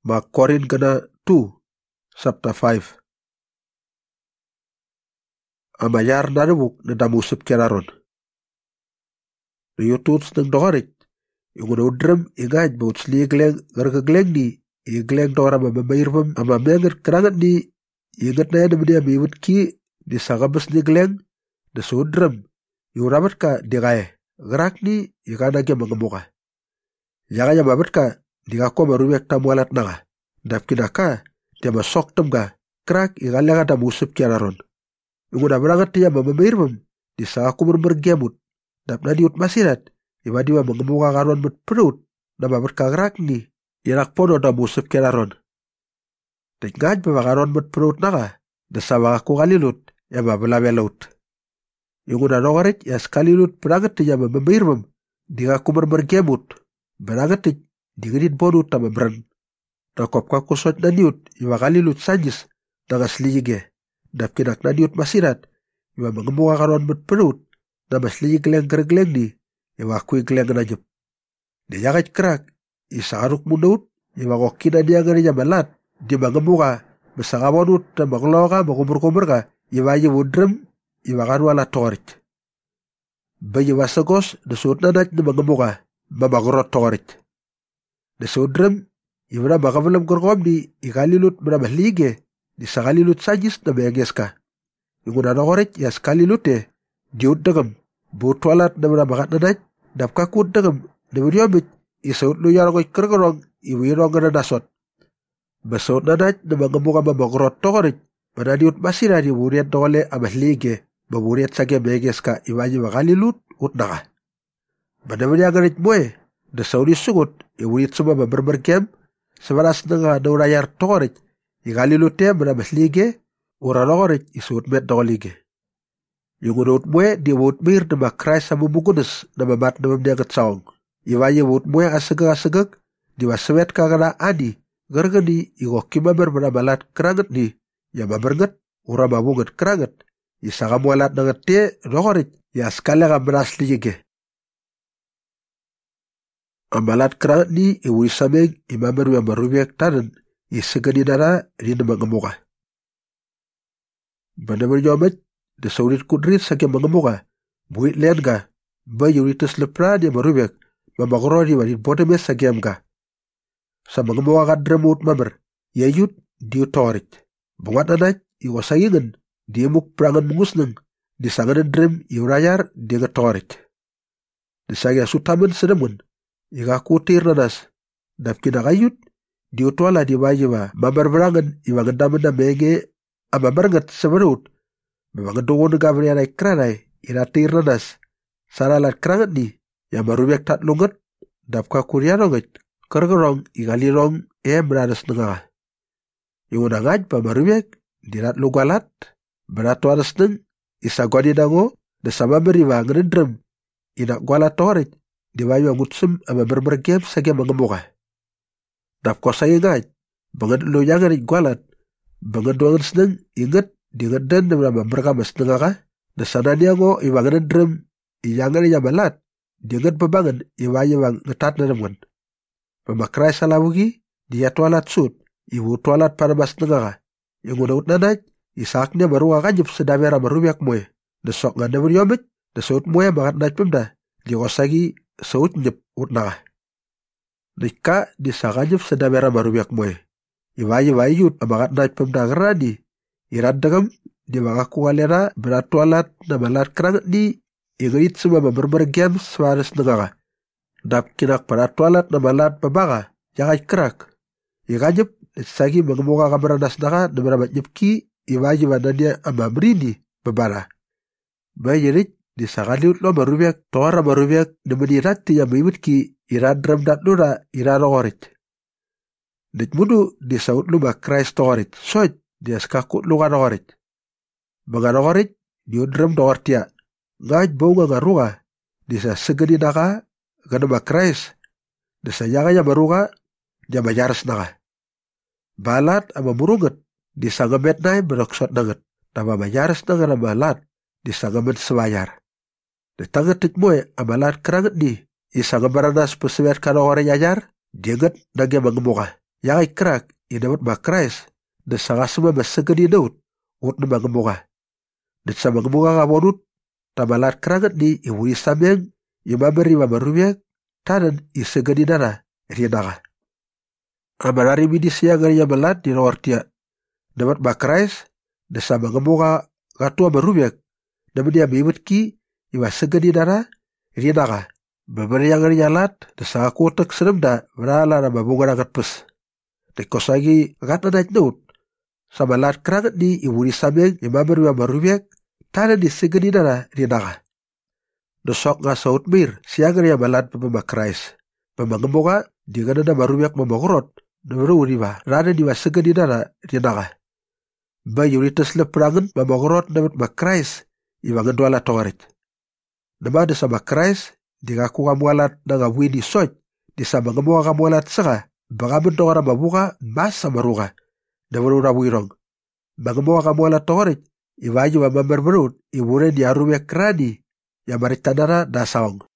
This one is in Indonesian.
Makorin gana 2 chapter 5. Amayar narubuk na damusip keraron. Riyututs ng dokarit. Yung unudram ingaj baut sligleng gargagleng ni igleng dora mamamayirpam amamengar kerangat ni ingat na yan naman miwit ki di sagabas ni gleng da sudram yung ramat ka di kaya gerak ni ikanagya mga muka. Yaga mabat ka di ako maruwek tamualat na ka. Dap kinaka di masoktam ka kerak ikalega damusip keraron. Yung unabarangat niya mamamayirpam di sa ako marmargyamut. Dap na diut masirat iwadiwa mga muka karon mat perut na mabat ka gerak ni irak pono damusip keraron. Tingad pa karon mat perut na ka da sa mga kukalilut ya mabalawelaut. Yung unanokarit ya skalilut perangat niya mamamayirpam di ako marmargyamut. Berangat di ganit bonut na mabran. Nakop ka kusot na niut iwakalilut sanjis na ngasligige. Dap kinak na niut masirat iwa mga muka karon mat perut na masligig leng gergleng ni iwakui gleng na jep. Di yakit kerak isakaruk munut iwakok na niya nga niya malat di mga muka masakawanut na magloka makumur-kumur ka iwayi wudrem iwakarwala torit. Bayi wasagos na suot na nat na mga muka mamagurot torit. Na sudrem iwana makamalam korkom ni ikalilut manamahlige di sakalilut sajis na mayagis ka. Yung unanokorit ya skalilut diut dagam butwalat na manamakat na nat dapkakut dagam na mariomit isaut lo yarangoy kergerong iwirong na nasot. Basaut na nat na mga muka mamagurot torit mananiut masira di wuriat dokole amahlige maburiat sagya mayagis ka iwanyi makalilut ut na ka. Manamaniagarit mo da saudi sugut iwurit suma mabarbarkem semaras nga daurayar torit ikalilute manamahlige uranokorit isuut met dokolige. Yung unut mo di wut mir na makray sa mumugunas na mamat na mamniagat saong. Iwaye wut mo asagag-asagag di wasawet kakana ani gargani iwokimabar manamalat kerangat ni ya mabarngat ura mamungat kerangat isakamualat na ngati nokorit ya skala ka manaslige. Amalat kerangat ni iwui sameng imamaru yang marubiak tanan isagani nara rin mga muka. Banaman yomet da saurit kudrit sa kya mga muka buit len ka ba yuritas lepra ni marubiak mamagoroni wanit botemes sa kiyam ka. Sa mga muka kadramut mamar yayut diutorit. Bungat anay iwasagingan di amuk prangan mungusnang di sanganan drem iurayar di ngatorit. Di sagya sutaman sanamun ikakutir nanas dap kinakayut diutwala di wajiwa mabarbarangan iwangandaman na menge amabarangat sa marut mamangadungon ng gabri anay kranay inatir nanas saralat krangat ni ya marubiak tatlungat dap kakuryanongat kargarong ingalirong meranas nga. Yung unangad pa marubiak dinat lugalat beratuanas ng isagwani nango na sama beriwa nganandram inakwalat torit di wayo ngutsum ama berbergem sagya mga muka. Dap ko sa ingay, bangad loyangan igwalat, bangad duangan senang ingat di ngadan na mga berkamas nga ka, na sana niya ngo iwangan ng drum, iyangan niya malat, di ngad pabangan iwayo ang ngatat na naman. Pamakray sa lawagi, di atwalat sut, iwutwalat para mas nga ka. Yung unaut na nat, isak niya maruwa kanyap sa damera marubiak mo na sok nga naman yomit, na suot mo makat nat pamda, di ko sagi saut nyep ut na ka. Nika di sakanyap sa damera marubiak mo iwayi yut amakat na pamdangarani. Irandagam di mga kuwalera beratualat na malat kerangat ni ingayit sa mga berbergyam swaras na nga. Dap kinak paratualat na malat mabaka yakay kerak. Ikanyap sagi mga muka kamaranas na ka na maramat nyep ki iwayi mananya amamrini babara. Bayirit di sakaliut lo marubiak toara marubiak na manirati ya maimut ki iradram dat lura iranokorit. Ditmudu di saut lu makrais tokorit soit di askakut lu kanokorit. Mga nokorit di udram dokortia ngaj bau nga ngaruga di sa segani naka gana makrais di sa yakanya maruga di mayaras naka. Balat ama murungat di sa ngamet na beraksot nangat na mayaras na nga na balat di sa ngamet sewayar. Di tangatit mo amalat kerangat ni isa nga baranas pasawet ka na orang yayar, diangat nagya mga muka. Yang kerak inawat ma Christ da sangasuma masagani naut ut na mga munga. Dat sa mga munga nga monut tamalat kerangat ni iwuri samyang imamari mamarumyak tanan isagani nara rianaga. Amarari mini siya nga niya malat ni rawartia namat ma Christ da sa mga munga gatua marumyak naman niya miwat ki iwasagani nara rianaga. Babari yang niya lat da sa kakotak sanamda marala na mamunga nagatpas. Dekosagi gat na naut sa malat kerangat ni iwuri samyang imamari mamarumyak tanan isagani nara rianaga. Dosok nga saut mir siya nga niya malat pa Christ. Pamangamunga di nga na marumyak mamagurot na maruri ba rana ni wasagani nara rianaga. Ba yuritas la perangan mamagurot na Christ iwangan dwala tawarit. Namada sa Christ di nga ku ngamualat na nga wini soy di sa mga mga ngamualat saka baka mendawara mabuka masa maruga na marura wirong. Mga mga ngamualat tawarit iwanyo mamambarbarut iwure ni arumyak krani ya maritanara na saong.